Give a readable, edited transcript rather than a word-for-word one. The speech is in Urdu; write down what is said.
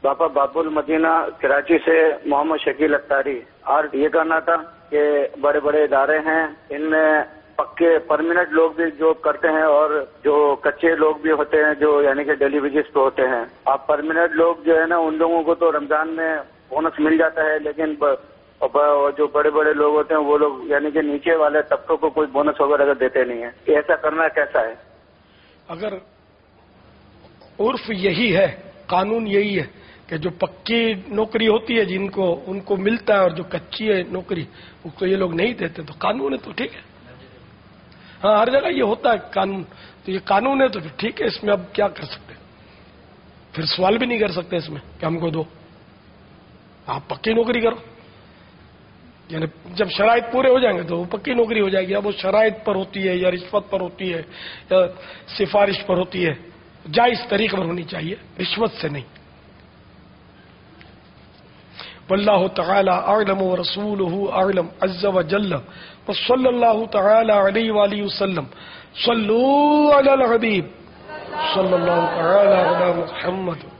باپا باب المدینہ کراچی سے محمد شکیل اختاری. اور یہ کہنا تھا کہ بڑے بڑے ادارے ہیں، ان میں پکے پرماننٹ لوگ بھی جاب کرتے ہیں اور جو کچے لوگ بھی ہوتے ہیں جو یعنی کہ ڈیلی ویجز پہ ہوتے ہیں. آپ پرماننٹ لوگ جو ہے نا ان لوگوں کو تو رمضان میں بونس مل جاتا ہے، لیکن جو بڑے بڑے لوگ ہوتے ہیں وہ لوگ یعنی کہ نیچے والے طبقوں کو کوئی بونس وغیرہ دیتے نہیں ہیں. ایسا کرنا کیسا ہے؟ اگر عرف یہی ہے، قانون یہی ہے کہ جو پکی نوکری ہوتی ہے ان کو ملتا ہے اور جو کچی ہے نوکری اس کو یہ لوگ نہیں دیتے، تو قانون ہے تو ٹھیک ہے. ہاں ہر جگہ یہ ہوتا ہے قانون، تو یہ قانون ہے تو ٹھیک ہے، اس میں اب کیا کر سکتے ہیں؟ پھر سوال بھی نہیں کر سکتے اس میں کہ ہم کو دو، آپ پکی نوکری کرو. یعنی جب شرائط پورے ہو جائیں گے تو وہ پکی نوکری ہو جائے گی. اب وہ شرائط پر ہوتی ہے یا رشوت پر ہوتی ہے یا سفارش پر ہوتی ہے، جائز طریقے پر ہونی چاہیے، رشوت سے نہیں. واللہ تعالی اعلم ورسولہ اعلم عز وجل وصلی اللہ تعالی علیہ وآلہ وسلم. صلوا علی الحبیب صلی اللہ تعالی علی محمد.